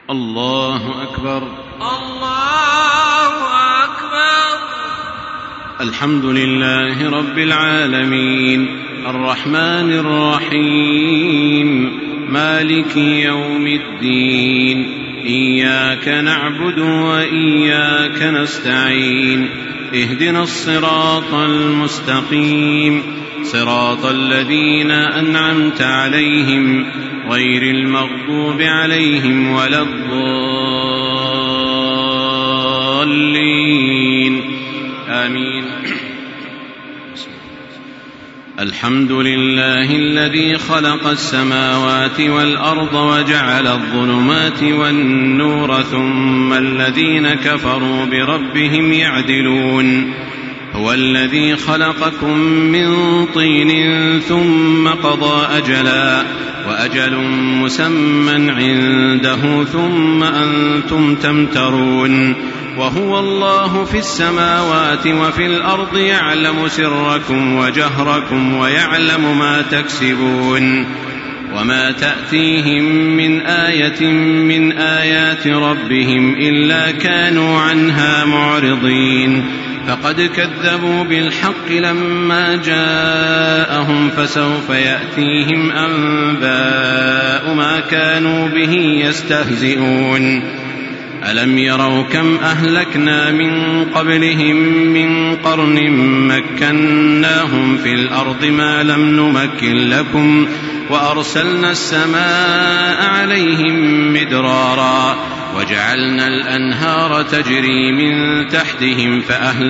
الله أكبر. الله أكبر. الحمد لله رب العالمين الرحمن الرحيم مالك يوم الدين إياك نعبد وإياك نستعين اهدنا الصراط المستقيم صراط الذين أنعمت عليهم غير المغضوب عليهم ولا الضالين آمين. الحمد لله الذي خلق السماوات والأرض وجعل الظلمات والنور ثم الذين كفروا بربهم يعدلون. هو الذي خلقكم من طين ثم قضى أجلا وأجل مسمى عنده ثم أنتم تمترون. وهو الله في السماوات وفي الأرض يعلم سركم وجهركم ويعلم ما تكسبون. وما تأتيهم من آية من آيات ربهم إلا كانوا عنها معرضين. فقد كذبوا بالحق لما جاءهم فسوف يأتيهم أنباء ما كانوا به يستهزئون. ألم يروا كم أهلكنا من قبلهم من قرن مكناهم في الأرض ما لم نمكن لكم وأرسلنا السماء عليهم مدرارا وجعلنا الأنهار تجري من تحتهم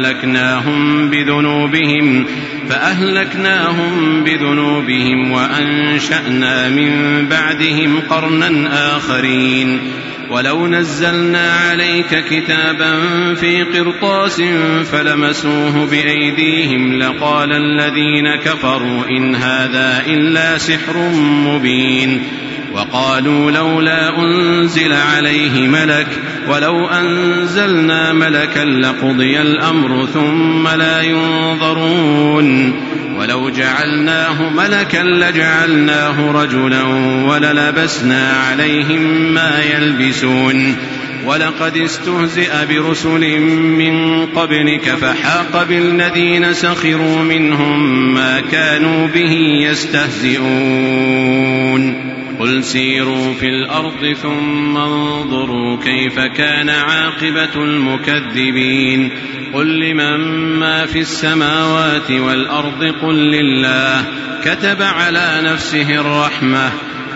فأهلكناهم بذنوبهم وأنشأنا من بعدهم قرنا آخرين. ولو نزلنا عليك كتابا في قرطاس فلمسوه بأيديهم لقال الذين كفروا إن هذا إلا سحر مبين. وقالوا لولا أنزل عليه ملك ولو أنزلنا ملكا لقضي الأمر ثم لا ينظرون. ولو جعلناه ملكا لجعلناه رجلا وللبسنا عليهم ما يلبسون. ولقد استهزئ برسل من قبلك فحاق بالذين سخروا منهم ما كانوا به يستهزئون. قل سيروا في الأرض ثم انظروا كيف كان عاقبة المكذبين. قل لمن ما في السماوات والأرض قل لله كتب على نفسه الرحمة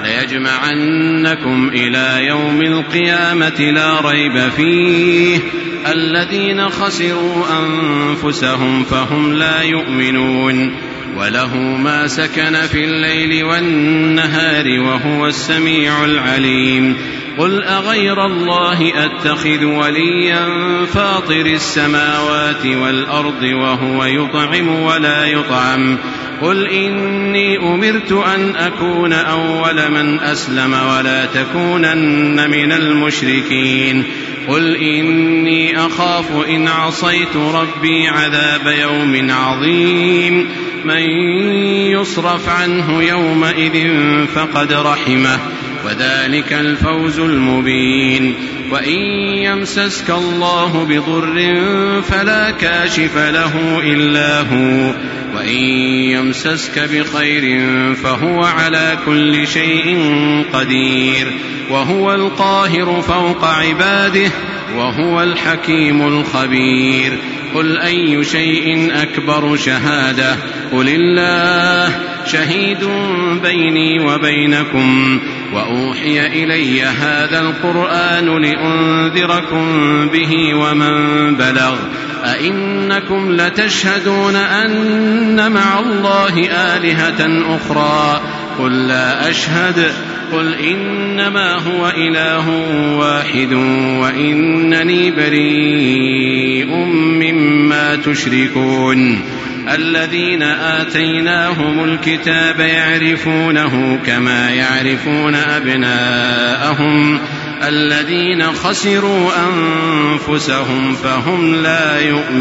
ليجمعنكم إلى يوم القيامة لا ريب فيه الذين خسروا أنفسهم فهم لا يؤمنون. وله ما سكن في الليل والنهار وهو السميع العليم. قل أغير الله أتخذ وليا فاطر السماوات والأرض وهو يطعم ولا يطعم. قل إني أمرت أن أكون أول من أسلم ولا تكونن من المشركين. قل إني أخاف إن عصيت ربي عذاب يوم عظيم. من يصرف عنه يومئذ فقد رحمه وذلك الفوز المبين. وإن يمسسك الله بضر فلا كاشف له إلا هو وإن يمسسك بخير فهو على كل شيء قدير وهو القاهر فوق عباده وهو الحكيم الخبير. قل أي شيء أكبر شهادة قل الله شهيد بيني وبينكم وأوحي إلي هذا القرآن لأنذركم به ومن بلغ. أئنكم لتشهدون أن مع الله آلهة أخرى قل لا أشهد. قل إنما هو إله واحد وإنني بريء مما تشركون. الذين آتيناهم الكتاب يعرفونه كما يعرفون أبناءهم الذين خسروا أنفسهم فهم لا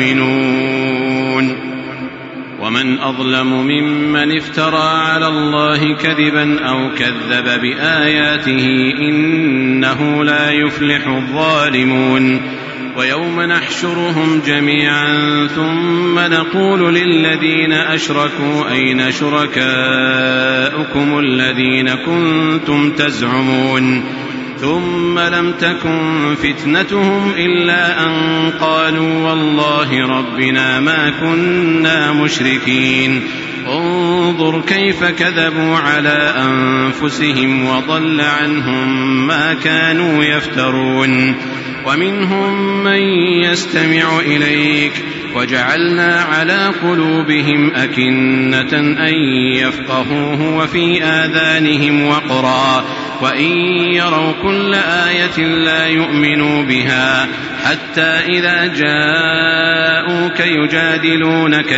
يؤمنون. ومن أظلم ممن افترى على الله كذبا أو كذب بآياته إنه إنه لا يفلح الظالمون ويوم نحشرهم جميعا ثم نقول للذين أشركوا أين شركاؤكم الذين كنتم تزعمون ثم لم تكن فتنتهم إلا أن قالوا والله ربنا ما كنا مشركين انظر كيف كذبوا على أنفسهم وضل عنهم ما كانوا يفترون ومنهم من يستمع إليك وجعلنا على قلوبهم أكنة أن يفقهوه وفي آذانهم وقرا وإن يروا كل آية لا يؤمنوا بها حتى إذا جاءوك يجادلونك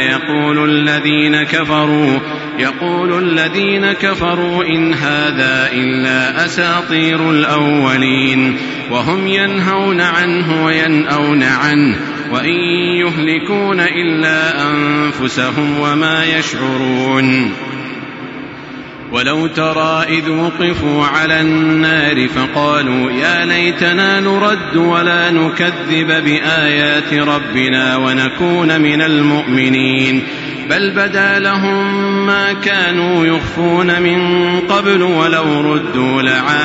يقول الذين كفروا إن هذا إلا أساطير الأولين وهم ينهون عنه وينأون عنه وإن يهلكون إلا أنفسهم وما يشعرون ولو ترى إذ وقفوا على النار فقالوا يا ليتنا نرد ولا نكذب بآيات ربنا ونكون من المؤمنين بل بدا لهم ما كانوا يخفون من قبل ولو ردوا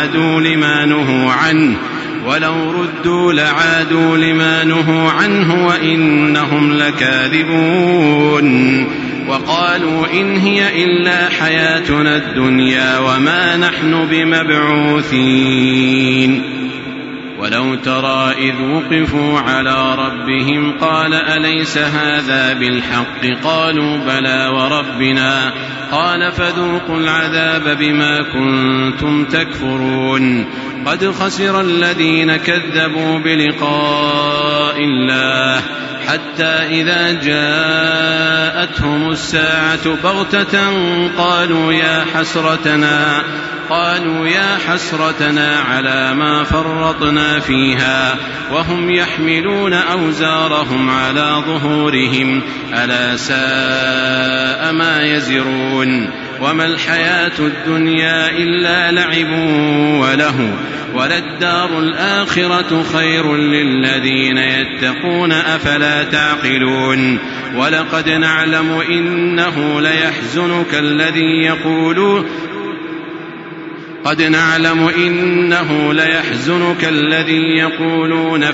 لعادوا لما نهوا عنه وإنهم لكاذبون وقالوا إن هي إلا حياتنا الدنيا وما نحن بمبعوثين ولو ترى إذ وقفوا على ربهم قال أليس هذا بالحق قالوا بلى وربنا قال فذوقوا العذاب بما كنتم تكفرون قد خسر الذين كذبوا بلقاء الله حتى إذا جاءتهم الساعة بغتة قالوا يا حسرتنا على ما فرطنا فيها وهم يحملون أوزارهم على ظهورهم ألا ساء ما يزرون وما الحياة الدنيا إلا لعب وله وللدار الآخرة خير للذين يتقون أفلا تعقلون ولقد نعلم إنه ليحزنك الذي يقولون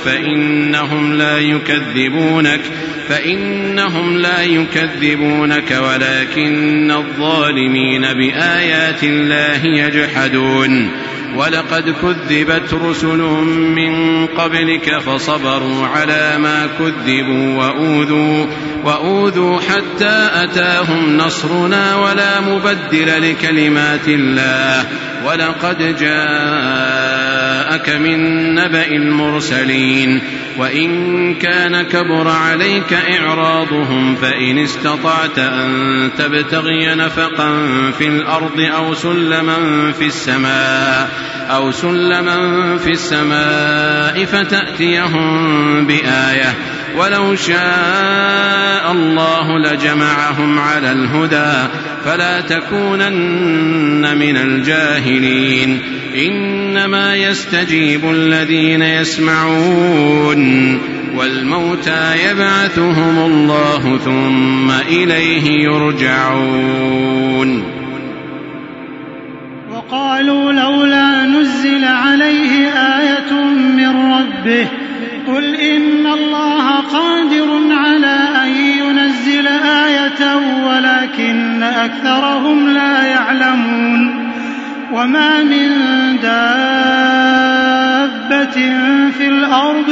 فإنهم لا يكذبونك ولكن الظالمين بآيات الله يجحدون ولقد كذبت رسل من قبلك فصبروا على ما كذبوا وأوذوا حتى أتاهم نصرنا ولا مبدل لكلمات الله ولقد جاءك من نبأ المرسلين وإن كان كبر عليك إعراضهم فإن استطعت أن تبتغي نفقا في الأرض أو سلما في السماء فتأتيهم بآية ولو شاء الله لجمعهم على الهدى فلا تكونن من الجاهلين إنما يستجيب الذين يسمعون والموتى يبعثهم الله ثم إليه يرجعون وقالوا لولا نزل عليه آية من ربه قل إن الله قادر على أن ينزل آية ولكن أكثرهم لا يعلمون وما من دابة في الأرض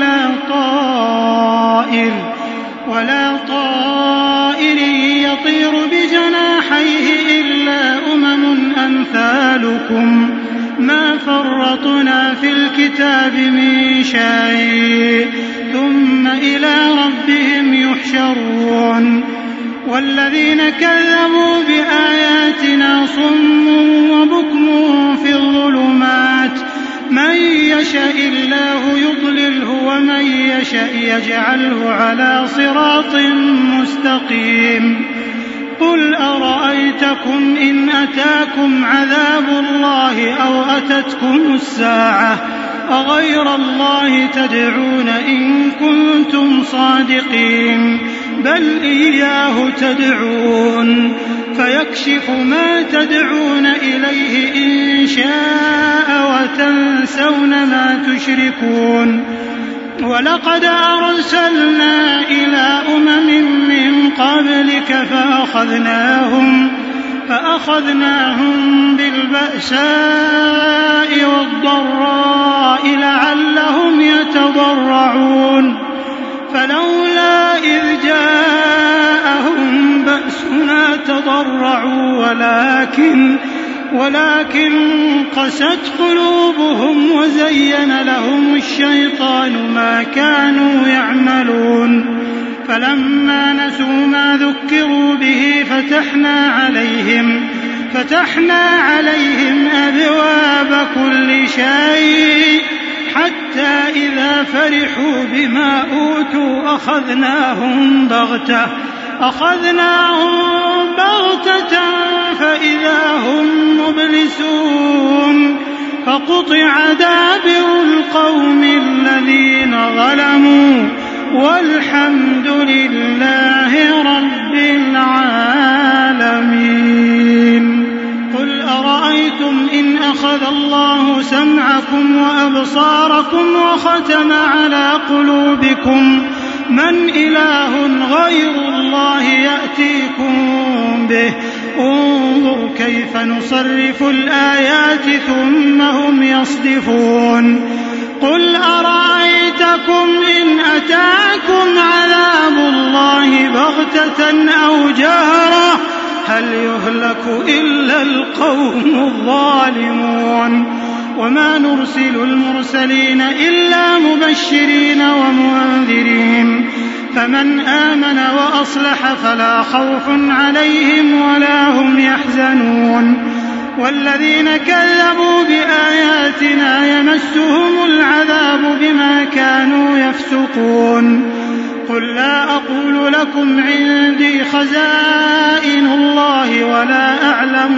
ولا طائر يطير بجناحيه إلا أمثالكم ما فرطنا في الكتاب من شيء ثم إلى ربهم يحشرون والذين كذبوا بآياتنا صم وبكم في الظلمات من يشاء الله يضلله ومن يشاء يجعله على صراط مستقيم قل أرأيتكم إن أتاكم عذاب الله أو أتتكم الساعة أغير الله تدعون إن كنتم صادقين بل إياه تدعون فيكشف ما تدعون إليه إن شاء وتنسون ما تشركون. ولقد أرسلنا إلى من قبلك فأخذناهم بالبأساء والضراء لعلهم يتضرعون فلولا إذ جاءهم بأسنا تضرعوا ولكن قست قلوبهم وزين لهم الشيطان ما كانوا يعملون فلما نسوا ما ذكروا به فتحنا عليهم أبواب كل شيء حتى إذا فرحوا بما أوتوا أخذناهم بغتة فإذا هم مبلسون فقطع دابر القوم الذين ظلموا والحمد لله رب العالمين. قل أرأيتم إن أخذ الله سمعكم وأبصاركم وختم على قلوبكم من إله غير الله يأتيكم به انظر كيف نصرف الآيات ثم هم يصدفون. قل أرأيتكم إن أتاكم عذاب الله بغتة أو جهرة هل يهلك إلا القوم الظالمون وما نرسل المرسلين إلا مبشرين ومنذرين فمن آمن وأصلح فلا خوف عليهم ولا هم يحزنون والذين كذبوا بآياتنا يمسهم العذاب بما كانوا يفسقون. قل لا أقول لكم عندي خزائن الله ولا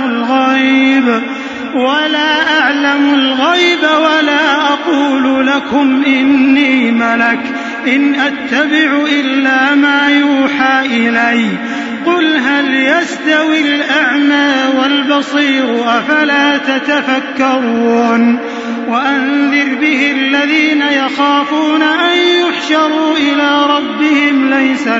أعلم الغيب ولا أقول لكم إني ملك إن أتبع إلا ما يوحى إلي قل هل يستوي الأعمى والبصير أفلا تتفكرون. وأنذر به الذين يخافون أن يحشروا إلى ربهم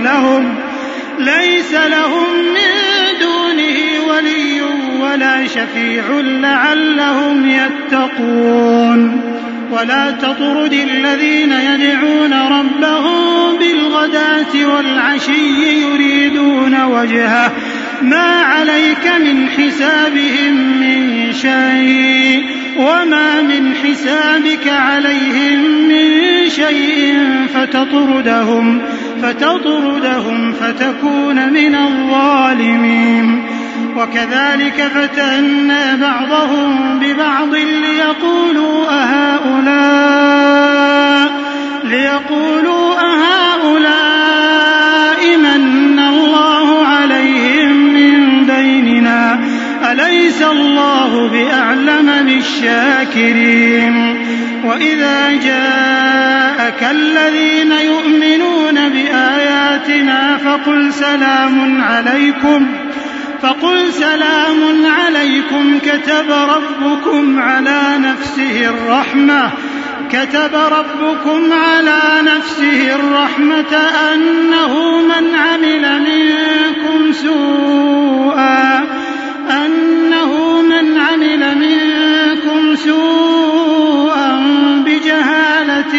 ليس لهم من دونه ولي ولا شفيع لعلهم يتقون. ولا تطرد الذين يدعون ربهم بالغداة والعشي يريدون وجهه ما عليك من حسابهم من شيء وما من حسابك عليهم من شيء فتطردهم فتكون من الظالمين. وكذلك فتنا بعضهم ببعض ليقولوا أهؤلاء من الله عليهم من بيننا أليس الله بأعلم بالشاكرين. وإذا جاءك الذين يؤمنون بآياتنا فقل سلام عليكم كتب ربكم على نفسه الرحمة أنه من عمل منكم سوءا بجهالة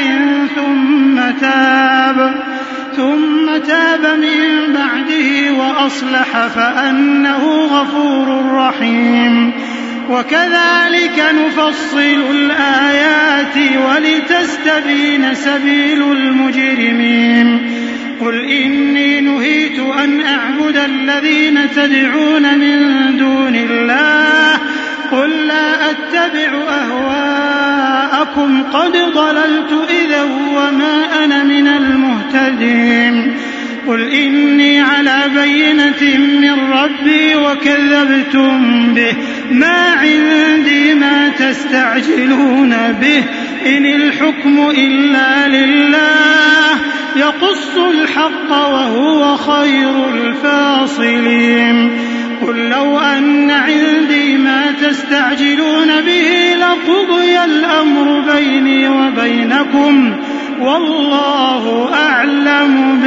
ثم تاب من بعده وأصلح فأنه غفور رحيم. وكذلك نفصل الآيات ولتستبين سبيل المجرمين. قل إني نهيت أن أعبد الذين تدعون من دون الله قل لا أتبع أهواءكم قد ضللت إذا وما أنا من المهتدين. قل إني على بينة من ربي وكذبتم به، ما عندي ما تستعجلون به، إن الحكم إلا لله يقص الحق وهو خير الفاصلين. قل لو أن عندي ما تستعجلون به لقضي الأمر بيني وبينكم والله أعلم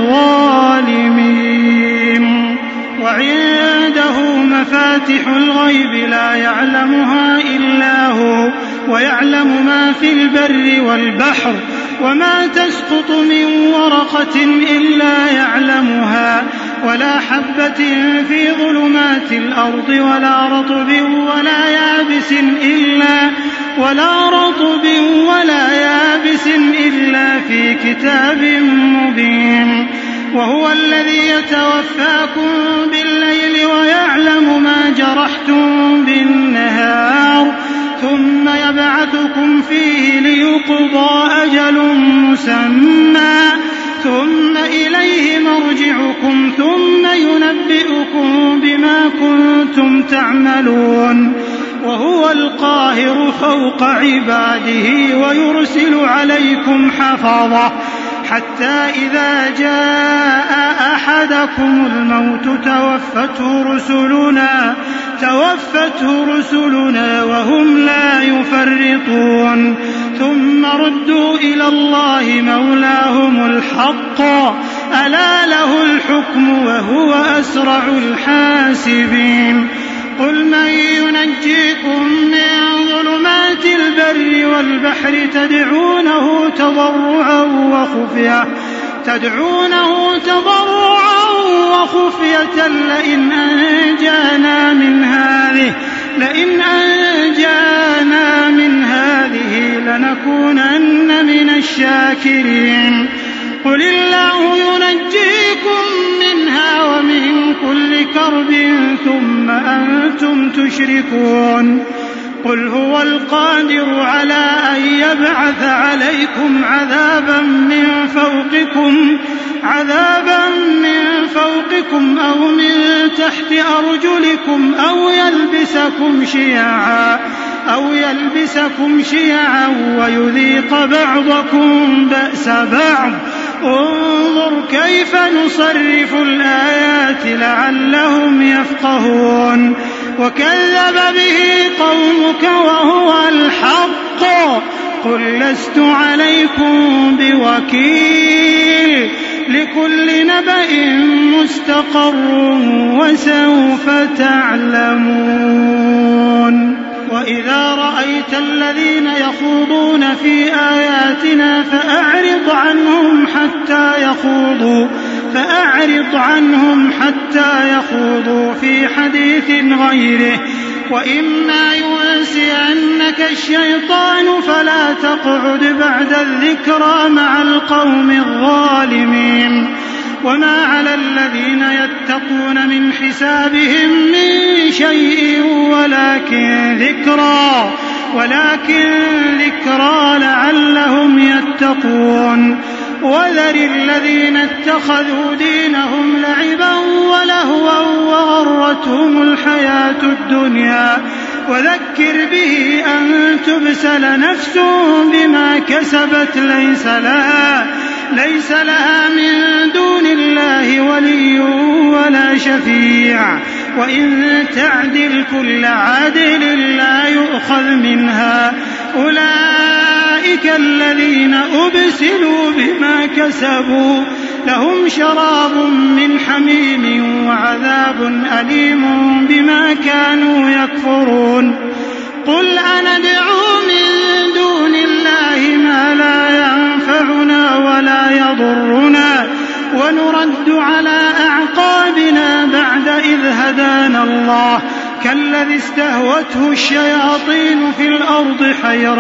بالظالمين. وعنده مفاتح الغيب لا يعلمها إلا هو، ويعلم ما في البر والبحر، وما تسقط من ورقة إلا يعلمها، ولا حبة في ظلمات الأرض ولا رطب ولا يابس إلا في كتاب مبين. وهو الذي يتوفاكم بالليل ويعلم ما جرحتم بالنهار، ثم يبعثكم فيه ليقضى أجل مسمى، ثم إليه مرجعكم ثم ينبئكم بما كنتم تعملون. وهو القاهر فوق عباده ويرسل عليكم حفظة حتى إذا جاء أحدكم الموت توفته رسلنا وهم لا يفرطون، ثم ردوا إلى الله مولاهم الحق ألا له الحكم وهو أسرع الحاسبين. قل من ينجيكم من ظلمات البر والبحر تدعونه تضرعا وخفية لئن أنجانا من هذه لنكونن من الشاكرين. قل الله ينجيكم منها ومن كل كرب ثم أنتم تشركون. قل هو القادر على أن يبعث عليكم عذابا من فوقكم أو من تحت أرجلكم أو يلبسكم شيعا ويذيق بعضكم بأس بعض. انظر كيف نصرف الآيات لعلهم يفقهون. وكذب به قومك وهو الحق قل لست عليكم بوكيل لكل نبأ مستقر وسوف تعلمون. وإذا رأيت الذين يخوضون في آياتنا فأعرض عنهم حتى يخوضوا في حديث غيره، وإما ينسينك الشيطان فلا تقعد بعد الذكرى مع القوم الظالمين. وما على الذين يتقون من حسابهم من شيء ولكن ذكرى لعلهم يتقون. وذر الذين اتخذوا دينهم لعبا ولهوا وغرتهم الحياة الدنيا، وذكر به أن تبسل نفس بما كسبت ليس لها من دون الله ولي ولا شفيع، وإن تعدل كل عدل لا يؤخذ منها. أولئك الذين أبسلوا بما كسبوا لهم شراب من حميم وعذاب أليم بما كانوا يكفرون. قل أندعو من دون الله ما لا ينفعنا ولا يضرنا ونرد على أعقابنا بعد إذ هدانا الله كالذي استهوته الشياطين في الأرض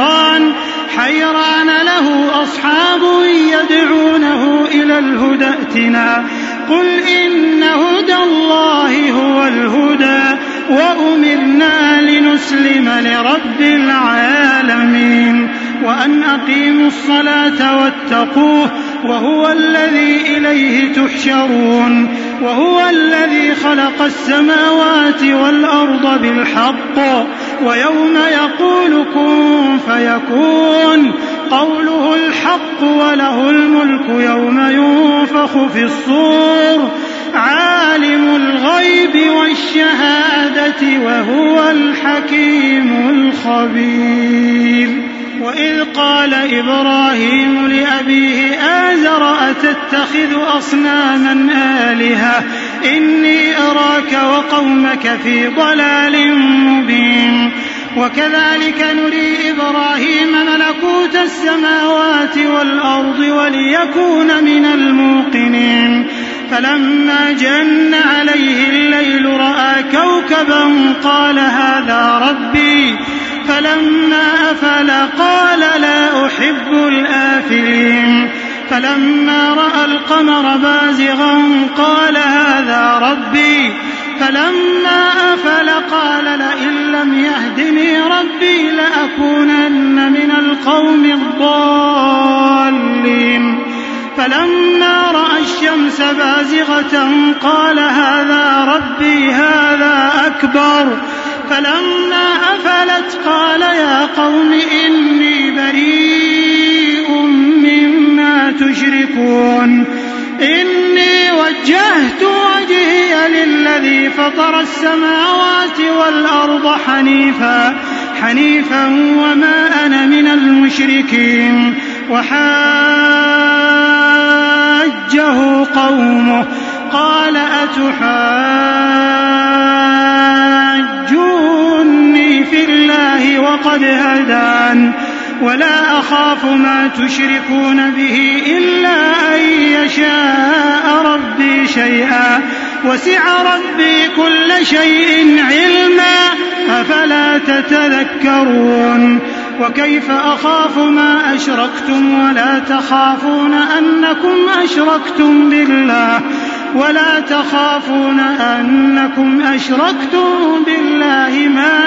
حيران له أصحاب يدعونه إلى الهدى ائتنا. قل إن هدى الله هو الهدى وأمرنا لنسلم لرب العالمين وأن أقيموا الصلاة واتقوه وهو الذي إليه تحشرون وهو الذي خلق السماوات والأرض بالحق ويوم يقول كن فيكون قوله الحق وله الملك يوم ينفخ في الصور عالم الغيب والشهادة وهو الحكيم الخبير. وإذ قال إبراهيم لأبيه آزر أتتخذ أصناما آلهة إني أراك وقومك في ضلال مبين. وكذلك نري إبراهيم ملكوت السماوات والأرض وليكون من الموقنين فلما جن عليه الليل رأى كوكبا قال هذا ربي فلما أفل قال لا أحب الآفلين فلما رأى القمر بازغا قال هذا ربي فلما أفل قال لئن لم يهدني ربي لأكونن من القوم الضالين فلما رأى الشمس بازغة قال هذا ربي هذا أكبر فلما أفلت قال يا قوم إني بريء مما تشركون إني وجهت وجهي للذي فطر السماوات والأرض حنيفا وما أنا من المشركين. وحاجه قومه قال أتحاجوني في الله وقد هدان ولا أخاف ما تشركون به إلا أن يشاء ربي شيئا وسع ربي كل شيء علما أفلا تتذكرون. وكيف أخاف ما أشركتم ولا تخافون أنكم أشركتم بالله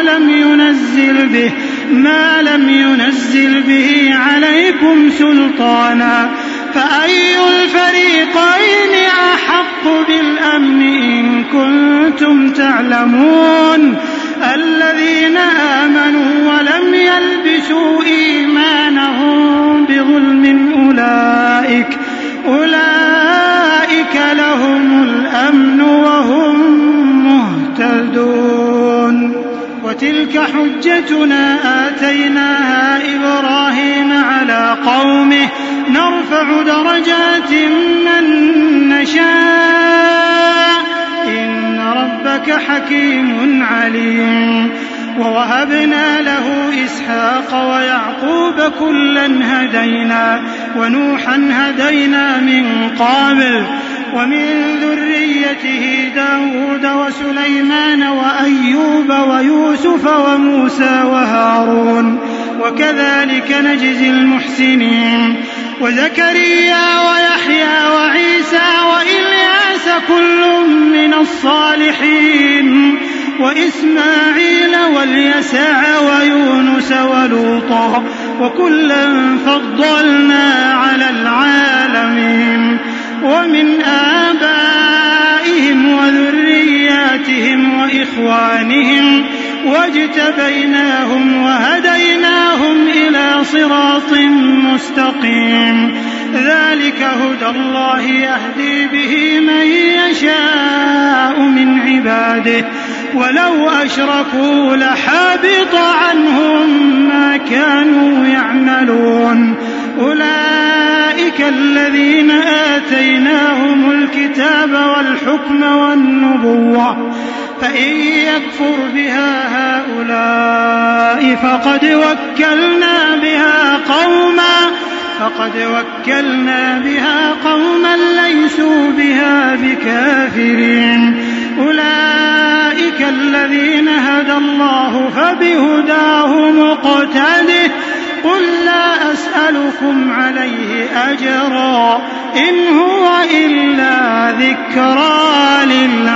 ما لم ينزل به عليكم سلطانا فأي الفريقين أحق بالأمن إن كنتم تعلمون. الذين آمنوا ولم يلبسوا إيمانهم بظلم أولئك لهم الأمن وهم مهتدون. وتلك حجتنا آتيناها إبراهيم على قومه نرفع درجات من نشاء إن ربك حكيم عليم. ووهبنا له إسحاق ويعقوب كلا هدينا ونوحا هدينا من قبل ومن ذريته داود وسليمان وأيوب ويوسف وموسى وهارون وكذلك نجزي المحسنين. وزكريا ويحيى وعيسى وإلياس كل من الصالحين وإسماعيل واليسع ويونس ولوطا وكلا فضلنا على العالمين. ومن آبائهم وذرياتهم وإخوانهم واجتبيناهم وهديناهم إلى صراط مستقيم. ذلك هدى الله يهدي به من يشاء من عباده ولو أشركوا لحبط عنهم ما كانوا يعملون. أولئك الذين آتيناهم الكتاب والحكم والنبوة فإن يكفر بها هؤلاء فقد وكلنا بها قوما ليسوا بها بكافرين. أولئك الذين هدى الله فبهداه مقتده قل لا أسألكم عليه أجرا إن هو إلا ذكرى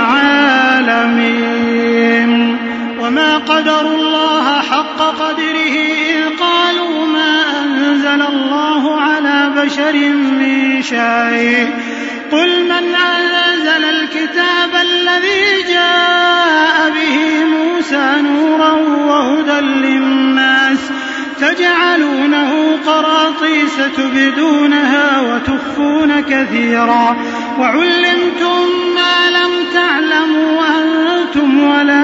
للعالمين. وما قدروا الله حق قدره إذ قالوا ما أنزل الله على بشر من شيء قل من أنزل الكتاب الذي جاء به موسى نورا وهدى للناس تجعلونه قراطيس تبدونها وتخفون كثيرا وعلمتم ما لم تعلموا أنتم ولا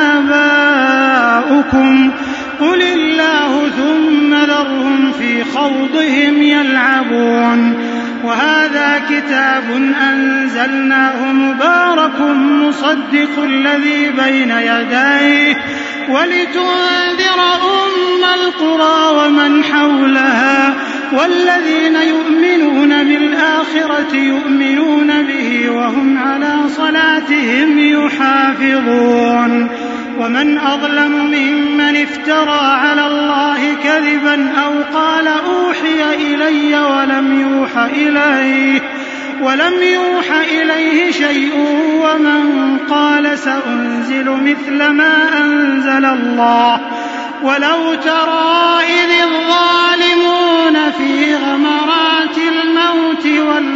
آباؤكم قل الله ثم ذرهم في خوضهم يلعبون وهذا كتاب أنزلناه مبارك مصدق الذي بين يديه ولتنذر القرى ومن حولها والذين يؤمنون بالآخرة يؤمنون به وهم على صلاتهم يحافظون ومن أظلم ممن افترى على الله كذبا أو قال أوحي إلي ولم يوح إليه شيء ومن قال سأنزل مثل ما أنزل الله ولو ترى إذ الظالمون في غمرات الموت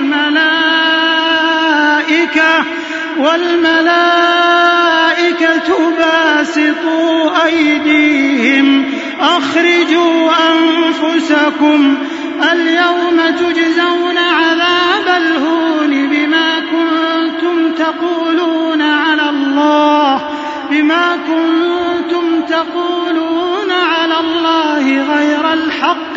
والملائكة باسطوا أيديهم أخرجوا أنفسكم اليوم تجزون عذاب الهون بما كنتم تقولون على الله غير الحق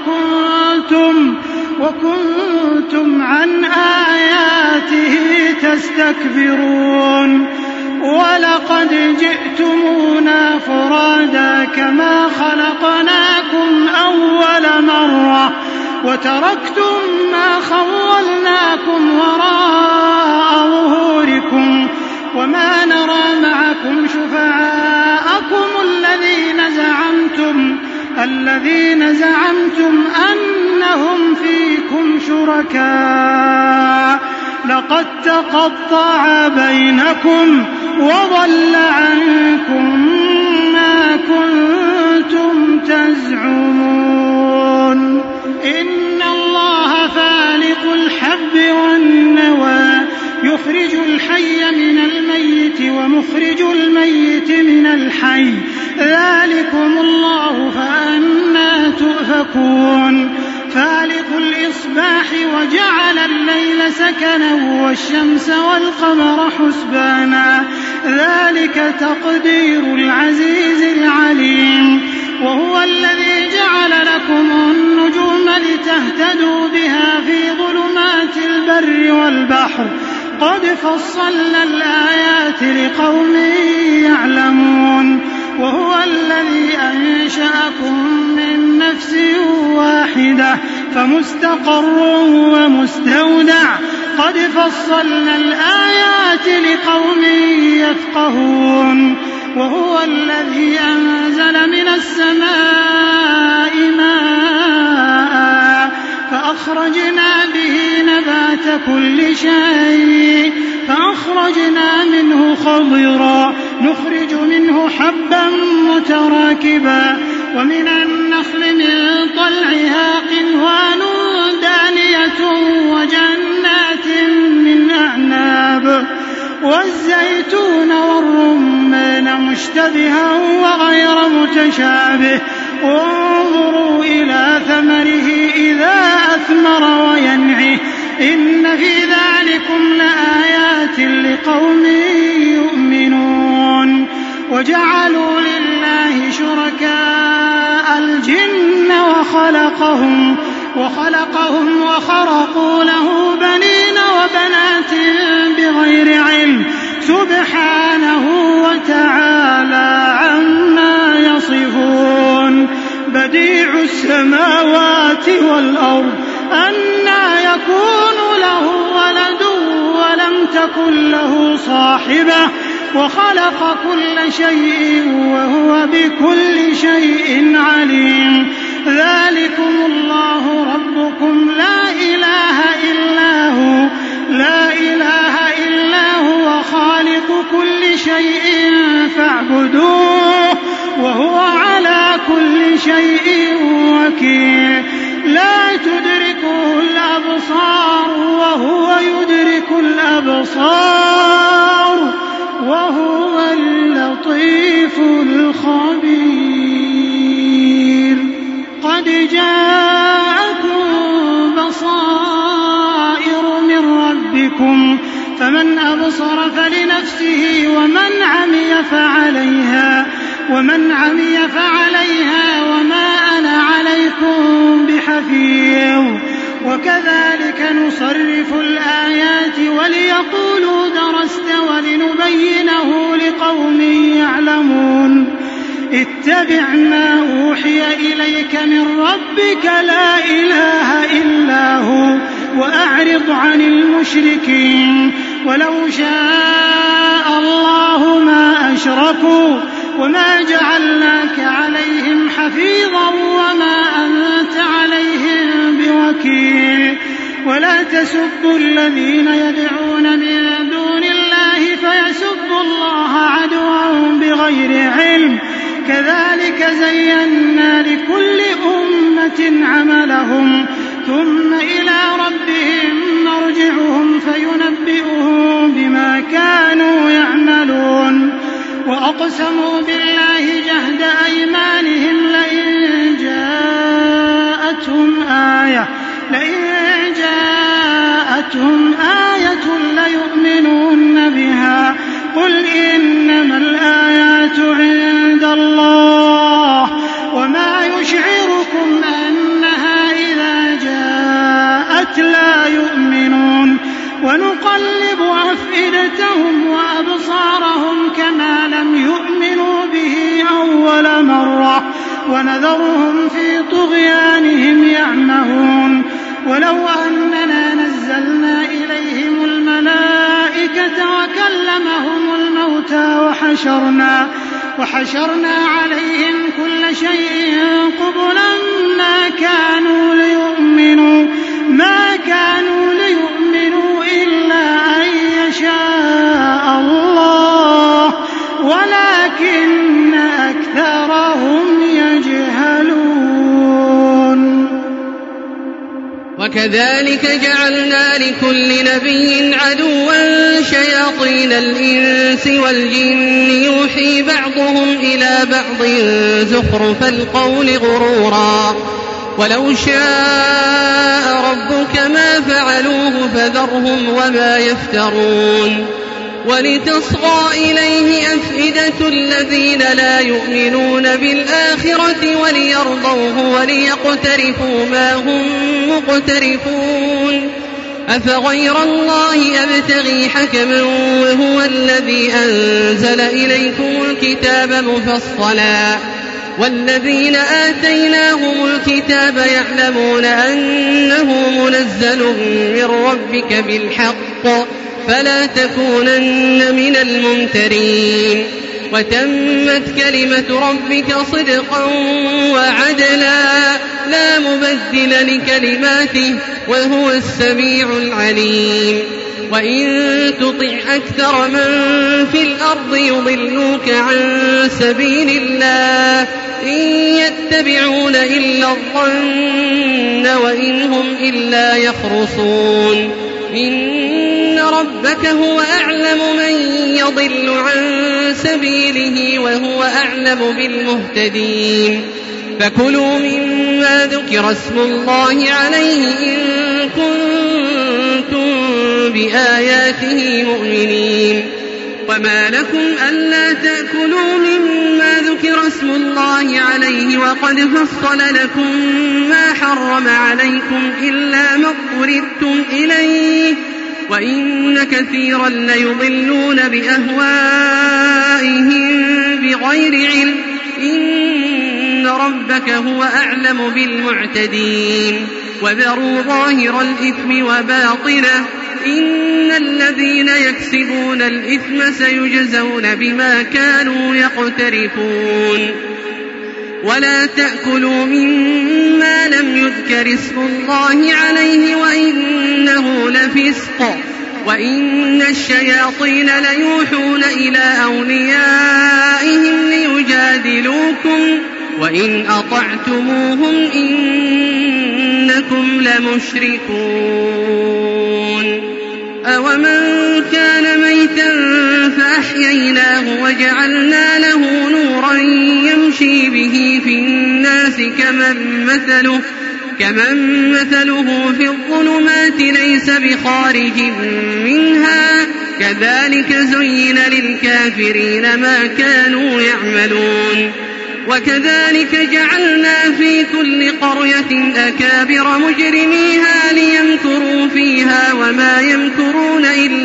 وكنتم عن آياته تستكبرون ولقد جئتمونا فرادا كما خلقناكم أول مرة وتركتم ما خولناكم وراء ظهوركم وما نرى معكم شفعاءكم الذين زعمتم أنهم فيكم شركاء لقد تقطع بينكم وضل عنكم ما كنتم تزعمون إن الله فالق الحب والنوى يخرج الحي من الميت ومخرج الميت من الحي ذلكم الله فأنى تؤفكون فالق الإصباح وجعل الليل سكنا والشمس والقمر حسبانا ذلك تقدير العزيز العليم وهو الذي جعل لكم النجوم لتهتدوا بها في ظلمات البر والبحر قد فصلنا الآيات لقوم يعلمون وهو الذي أنشأكم من نفس واحدة فمستقر ومستودع قد فصلنا الآيات لقوم يفقهون وهو الذي أنزل من السماء ماء فأخرجنا به نبات كل شيء فأخرجنا منه خضرا نخرج منه حبا متراكبا ومن النخل من طلعها قنوان دانية وجنات من أعناب والزيتون والرمان مشتبها وغير متشابه انظروا إلى ثمره إذا أثمر وينعه إن في ذلكم لآيات لقوم يؤمنون وجعلوا لله شركاء الجن وخلقهم وخرقوا له بنين وبنات بغير علم سبحانه وتعالى عما يصفون بديع السماوات والأرض أنى يكون له ولد ولم تكن له صاحبة وخلق كل شيء وهو بكل شيء عليم ذلكم الله ربكم لا إله إلا هو خالق كل شيء فاعبدوه وهو على كل شيء وكيل لا تدركه الأبصار وهو اللطيف الخبير. قد جاءكم بصائر من ربكم فمن أبصر فلنفسه ومن عمي فعليها وما أنا عليكم بحفيظ. وكذلك نصرف الآيات وليقولوا درست ولنبينه لقوم يعلمون. اتبع ما أوحي إليك من ربك لا إله إلا هو وأعرض عن المشركين. ولو شاء الله ما أشركوا وما جعلناك عليهم حفيظا وما أنت عليهم بوكيل. ولا تسبوا الذين يدعون من دون الله فيسبوا الله عدوا بغير علم كذلك زينا لكل أمة عملهم ثم إلى ربهم مرجعهم فينبئهم بما كانوا يعملون. وأقسموا بالله جهد أيمانهم لئن جاءتهم آية ليؤمنون بها. قل إنما الآيات عند الله وما يشعركم أنها إذا جاءت لا يؤمنون. ونقلب أفئدتهم وأبصارهم كما لم يؤمنوا به أول مرة ونذرهم في طغيانهم يعمهون. ولو أننا نزلنا إليهم الملائكة وكلمهم الموتى وحشرنا عليهم كل شيء قبلا ما كانوا ليؤمنوا إلا أن يشاء الله ولكن أكثرهم يجهلون. وكذلك جعلنا لكل نبي عدوا شياطين الإنس والجن يوحي بعضهم إلى بعض زخرف القول غرورا. ولو شاء ربك ما فعلوه فذرهم وما يفترون. ولتصغى إليه أفئدة الذين لا يؤمنون بالآخرة وليرضوه وليقترفوا ما هم مقترفون. أفغير الله أبتغي حكما وهو الذي أنزل إليكم الكتاب مفصلا والذين آتيناهم الكتاب يعلمون أنه منزل من ربك بالحق فلا تكونن من الممترين. وتمت كلمة ربك صدقا وعدلا لا مبدل لكلماته وهو السميع العليم. وإن تطع أكثر من في الأرض يضلوك عن سبيل الله إن يتبعون إلا الظن وإن هم إلا يخرصون. إن ربك هو أعلم من يضل عن سبيله وهو أعلم بالمهتدين. فكلوا مما ذكر اسم الله عليه إن كنتم بآياته مؤمنين. وما لكم ألا تأكلوا مما ذكر اسم الله عليه وقد فصل لكم ما حرم عليكم إلا ما اضطررتم إليه وإن كثيرا ليضلون بأهوائهم بغير علم إن ربك هو أعلم بالمعتدين. وذروا ظاهر الإثم وباطنه إن الذين يكسبون الإثم سيجزون بما كانوا يقترفون. ولا تأكلوا مما لم يذكر اسم الله عليه وإنه لفسق وإن الشياطين ليوحون إلى أوليائهم ليجادلوكم وإن أطعتموهم إنكم لمشركون. أومن كان ميتا فأحييناه وجعلنا له نورا يمشي به في الناس كمن مثله في الظلمات ليس بخارج منها كذلك زين للكافرين ما كانوا يعملون وكذلك جعلنا في كل قرية أكابر مجرميها ليمكروا فيها وما يمكرون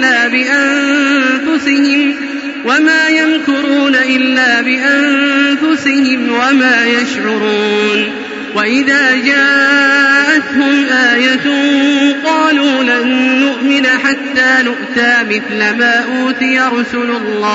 إلا بأنفسهم وما يشعرون وإذا جاءتهم آية قالوا لن نؤمن حتى نؤتى مثل ما أوتي رسل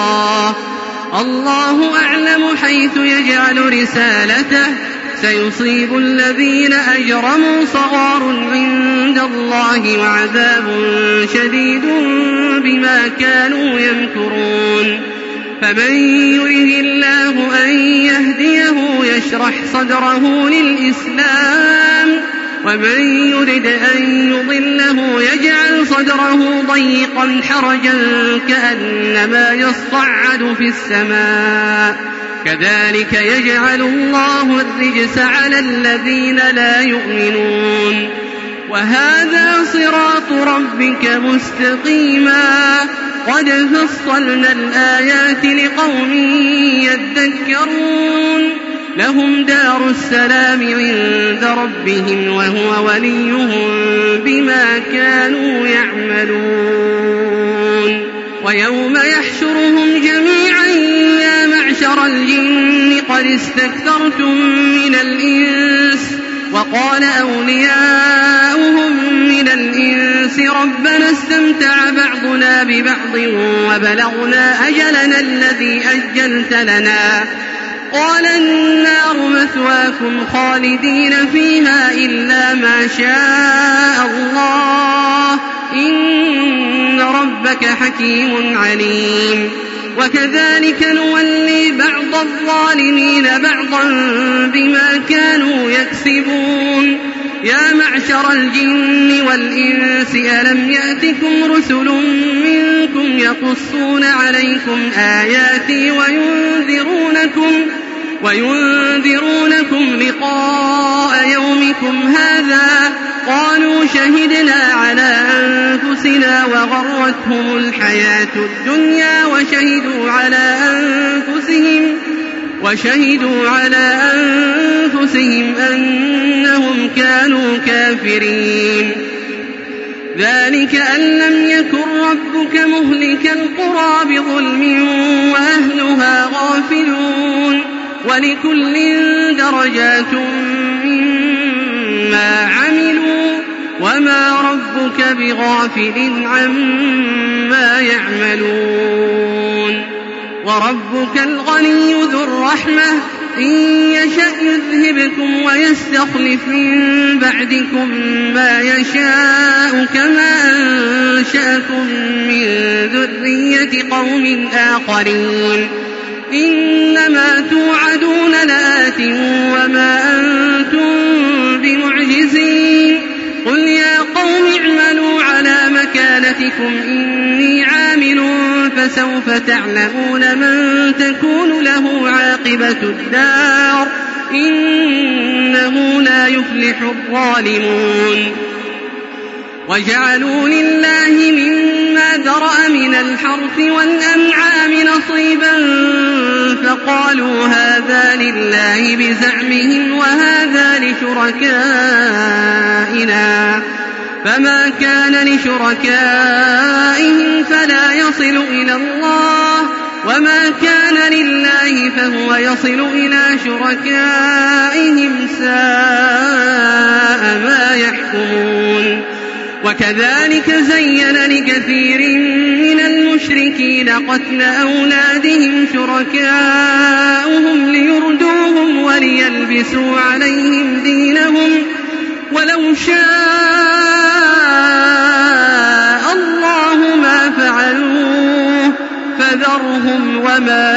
الله أعلم حيث يجعل رسالته سيصيب الذين أجرموا صغار عند الله وعذاب شديد بما كانوا يمكرون فمن يرد الله أن يهديه يشرح صدره للإسلام ومن يرد أن يضله يجعل صدره ضيقا حرجا كأنما يصعد في السماء كذلك يجعل الله الرجس على الذين لا يؤمنون وهذا صراط ربك مستقيما قد فصلنا الآيات لقوم يذكرون لهم دار السلام عند ربهم وهو وليهم بما كانوا يعملون ويوم يحشرهم جميعا يا معشر الجن قد استكثرتم من الإنس وقال أولياؤهم من الإنس ربنا استمتع بعضنا ببعض وبلغنا أجلنا الذي أجلت لنا قال النار مثواكم خالدين فيها إلا ما شاء الله إن ربك حكيم عليم وكذلك نولي بعض الظالمين بعضا بما كانوا يكسبون يا معشر الجن والإنس ألم يأتكم رسل منكم يقصون عليكم آياتي وينذرونكم لقاء يومكم هذا قالوا شهدنا على أنفسنا وغرتهم الحياة الدنيا وشهدوا على أنفسهم أنهم كانوا كافرين ذلك أن لم يكن ربك مهلك القرى بظلم وأهلها غافلون ولكل درجات مما عملوا وما ربك بغافل عما يعملون وربك الغني ذو الرحمة إن يشأ يذهبكم ويستخلف من بعدكم ما يشاء كما أنشأكم من ذرية قوم آخرين إنما توعدون لآت وما أنتم بمعجزين قل يا قوم اعملوا على مكانتكم إني عامل فسوف تعلمون من تكون له عاقبة الدار إنه لا يفلح الظالمون وجعلوا لله مما ذرأ من الحرث والأنعام نصيبا فقالوا هذا لله بزعمهم وهذا لشركائنا فما كان لشركائهم فلا يصل إلى الله وما كان لله فهو يصل إلى شركائهم ساء ما يحكمون وكذلك زين لكثير من المشركين قتل أولادهم شركاؤهم ليردوهم وليلبسوا عليهم دينهم ولو شاء الله ما فعلوه فذرهم وما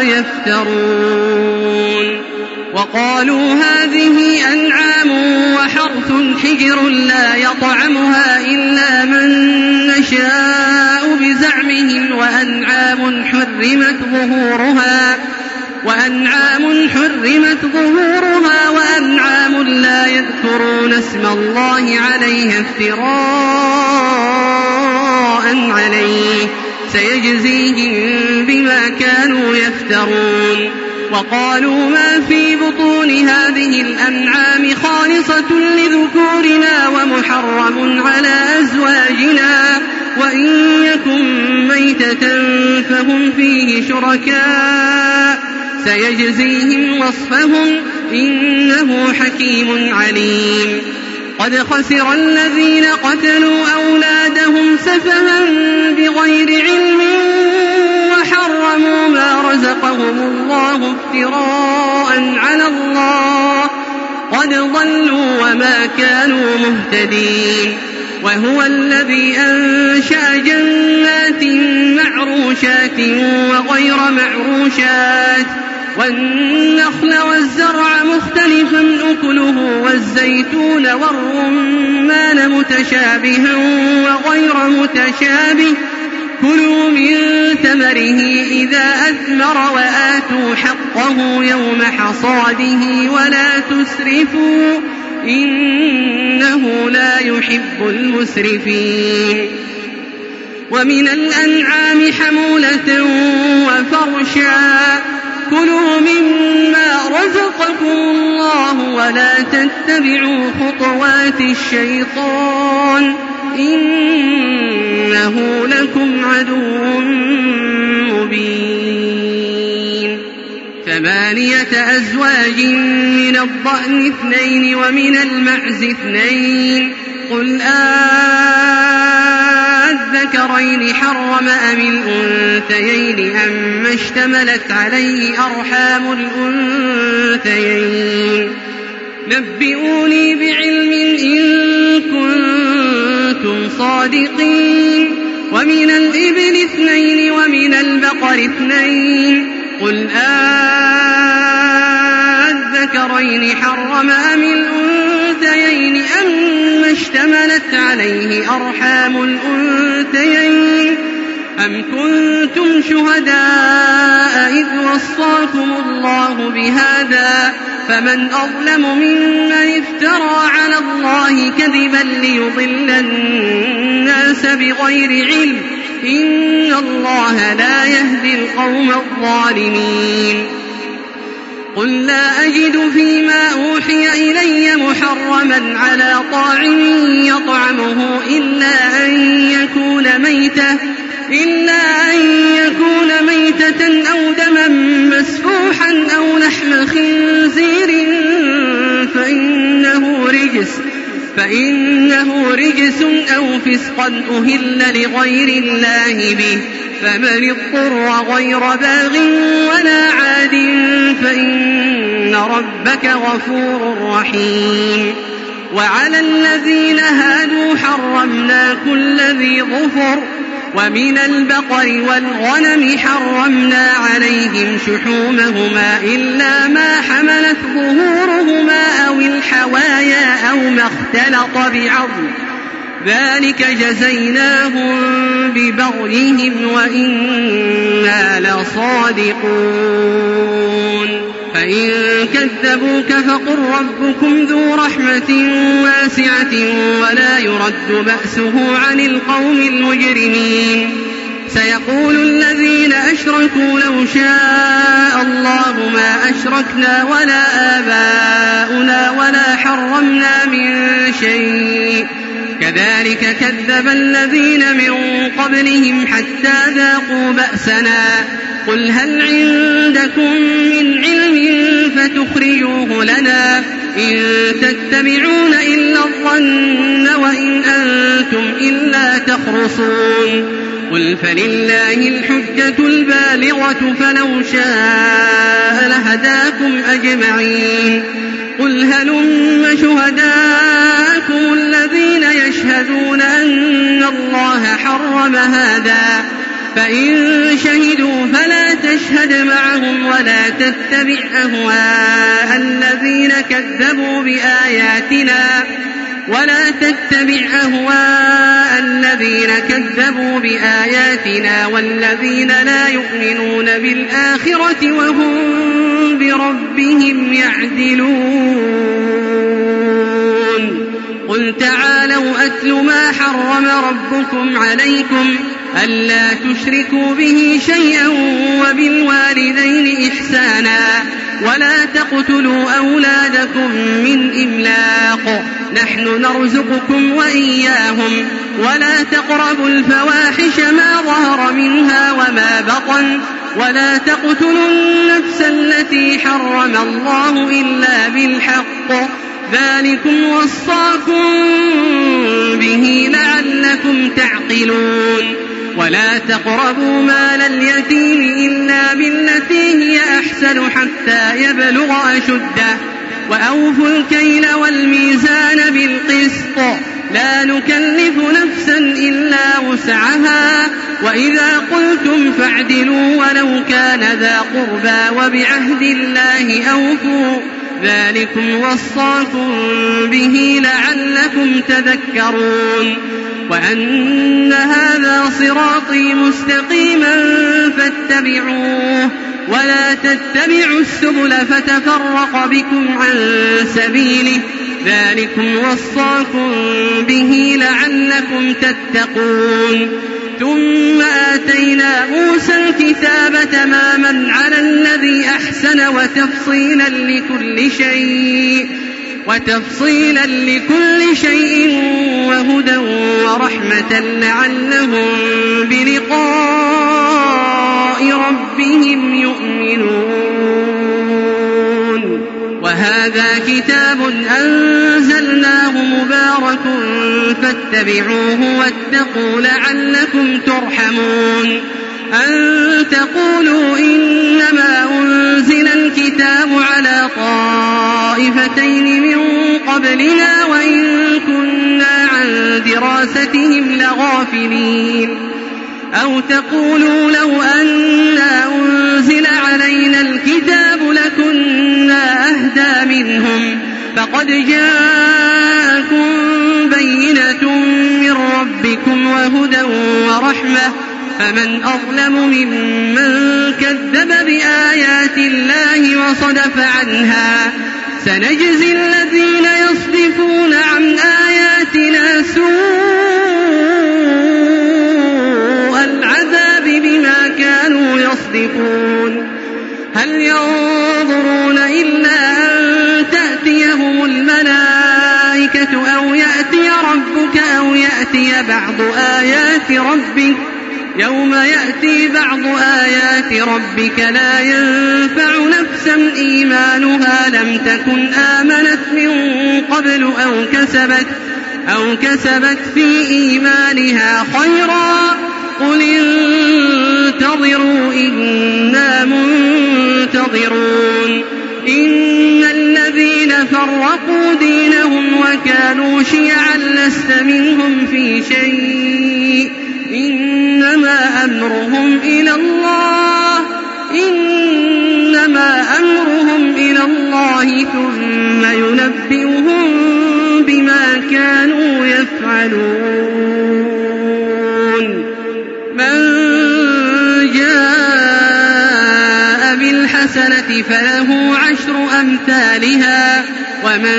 يفترون وقالوا هذه أنعام وحرث حجر لا يطعمها إلا من نشاء وأنعام حرمت ظهورها وأنعام لا يذكرون اسم الله عليها افتراء عليه سيجزيهم بما كانوا يفترون. وقالوا ما في بطون هذه الأنعام خالصة لذكورنا ومحرم على أزواجنا وإن يكن ميتة فهم فيه شركاء سيجزيهم وصفهم إنه حكيم عليم. قد خسر الذين قتلوا أولادهم سفها بغير علم وحرموا ما رزقهم الله افتراء على الله قد ضلوا وما كانوا مهتدين. وهو الذي أنشأ جنات معروشات وغير معروشات والنخل والزرع مختلفا أكله والزيتون والرمان متشابها وغير متشابه كلوا من ثمره إذا أثمر وآتوا حقه يوم حصاده ولا تسرفوا إنه لا يحب المسرفين. ومن الأنعام حمولة وفرشا كلوا مما رزقكم الله ولا تتبعوا خطوات الشيطان إنه لكم عدو مبين. 8 أزواج من الضأن 2 ومن المعز 2 قل الذكرين حرم أم الأنثيين أم اشتملت عليه أرحام الأنثيين نبئوني بعلم إن كنتم صادقين. ومن الإبل 2 ومن البقر 2 قل الذكرين حرم أم الأنثيين أم اشتملت عليه أرحام الأنثيين أم كنتم شهداء إذ وصاكم الله بهذا فمن أظلم ممن افترى على الله كذبا ليضل الناس بغير علم إن الله لا يهدي القوم الظالمين. قل لا أجد فيما أوحي إلي محرما على طاعم يطعمه إلا أن يكون ميتة أو دما مسفوحا أو لحم خنزير فإنه رجس أو فسقا أهل لغير الله به فمن اضطر غير باغ ولا عاد فإن ربك غفور رحيم. وعلى الذين هادوا حرمنا كل ذي ظفر ومن البقر والغنم حرمنا عليهم شحومهما إلا ما حملت ظهورهما أو الحوايا أو ما اختلط بعظم ذلك جزيناهم ببغيهم وإنا لصادقون. فإن كذبوك فقل ربكم ذو رحمة واسعة ولا يرد بأسه عن القوم المجرمين. سيقول الذين أشركوا لو شاء الله ما أشركنا ولا آباؤنا ولا حرمنا من شيء كذلك كذب الذين من قبلهم حتى ذاقوا بأسنا. قل هل عندكم من علم فتخرجوه لنا إن تتبعون إلا الظن وإن أنتم إلا تخرصون. قل فلله الحجة البالغة فلو شاء لهداكم أجمعين. قل هلم شهداءكم الذين يشهدون أن الله حرم هذا فإن شهدوا فلا تشهد معهم ولا تتبع أهواء الذين كذبوا بآياتنا ولا تتبع أهواء الذين كذبوا بآياتنا والذين لا يؤمنون بالآخرة وهم بربهم يعدلون قل تعالوا أتل ما حرم ربكم عليكم ألا تشركوا به شيئا وبالوالدين إحسانا ولا تقتلوا أولادكم من إملاق نحن نرزقكم وإياهم ولا تقربوا الفواحش ما ظهر منها وما بطن ولا تقتلوا النفس التي حرم الله إلا بالحق ذلكم وصاكم به لعلكم تعقلون ولا تقربوا مال اليتيم إلا بالتي هي أحسن حتى يبلغ أشده وأوفوا الكيل والميزان بالقسط لا نكلف نفسا إلا وسعها وإذا قلتم فاعدلوا ولو كان ذا قربى وبعهد الله أوفوا ذلكم وصاكم به لعلكم تذكرون وأن هذا صراطي مستقيما فاتبعوه ولا تتبعوا السبل فتفرق بكم عن سبيله ذلكم وصاكم به لعلكم تتقون ثم آتينا موسى الكتاب تماما على الذي أحسن وتفصيلا لكل شيء وهدى ورحمة لعلهم بلقاء ربهم يؤمنون وهذا كتاب أنزلناه مبارك فاتبعوه واتقوا لعلكم ترحمون أن تقولوا إنما أنزل الكتاب على طائفتين من قبلنا وإن كنا عن دراستهم لغافلين أو تقولوا لو أنا أنزل علينا الكتاب لكنا أهدى منهم فقد جاءكم بينة من ربكم وهدى ورحمة فمن أظلم ممن كذب بآيات الله وصدف عنها سنجزي الذين يصدفون عن آياتنا سوء العذاب بما كانوا يصدفون هل ينظرون إلا أن تأتيهم الملائكة أو يأتي ربك أو يأتي بعض آيات ربك يوم يأتي بعض آيات ربك لا ينفع نفسا إيمانها لم تكن آمنت من قبل أو كسبت في إيمانها خيرا قل انتظروا إنا منتظرون إن الذين فرقوا دينهم وكانوا شيعا لست منهم في شيء إنما أمرهم إلى الله ثم ينبئهم بما كانوا يفعلون من جاء بالحسنة فله 10 أمثالها ومن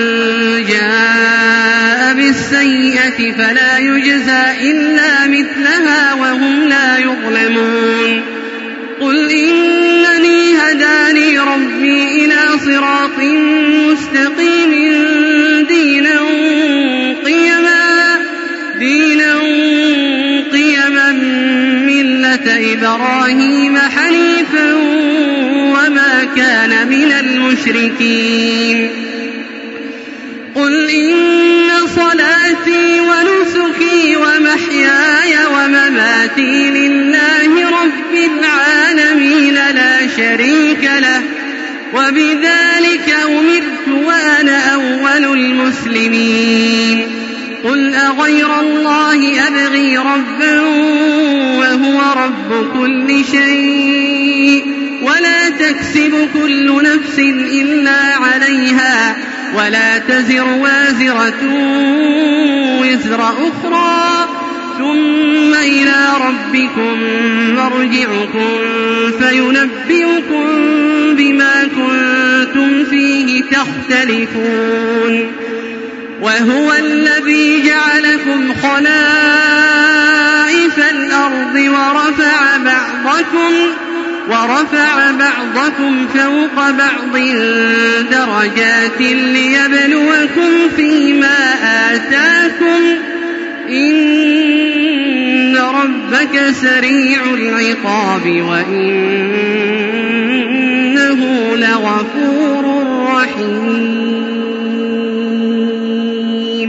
جاء بالسيئة فلا يجزى إلا مثلها وهم لا يظلمون قل إنني هداني ربي إلى صراط مستقيم دينا قيما ملة إبراهيم حنيفا وما كان من المشركين قل إن صلاتي ونسكي ومحياي ومماتي لله رب العالمين لا شريك له وبذلك أمرت وأنا أول المسلمين قل أغير الله أبغي ربا وهو رب كل شيء ولا تكسب كل نفس إلا عليها ولا تزر وازرة وزر أخرى ثم إلى ربكم مرجعكم فينبئكم بما كنتم فيه تختلفون وهو الذي جعلكم خلائف الأرض ورفع بعضكم فوق بعض درجات ليبلوكم فيما آتاكم إن ربك سريع العقاب وإنه لغفور رحيم.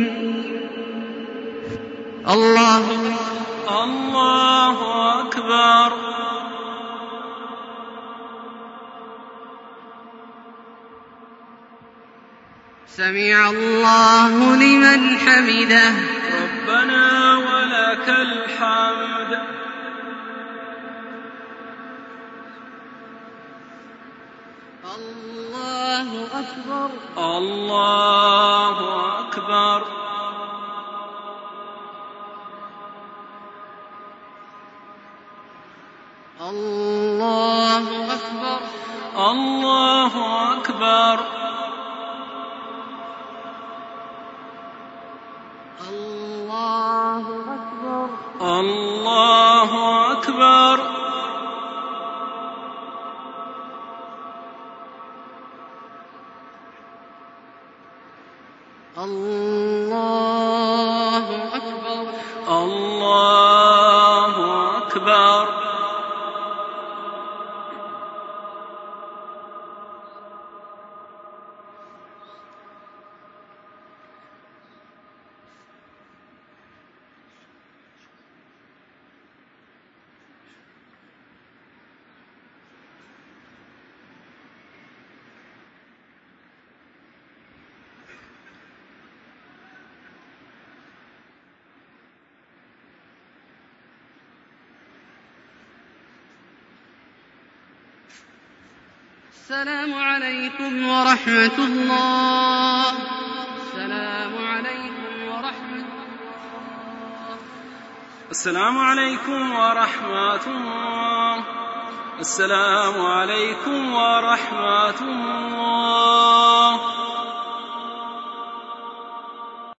الله أكبر. سمع الله لمن حمده. ربنا ولك الحمد. الله أكبر. الله أكبر. الله أكبر. الله أكبر. الله أكبر. الله أكبر. الله أكبر. الله أكبر. السلام عليكم ورحمة الله. السلام عليكم ورحمة الله. السلام عليكم ورحمة الله. السلام عليكم ورحمة الله.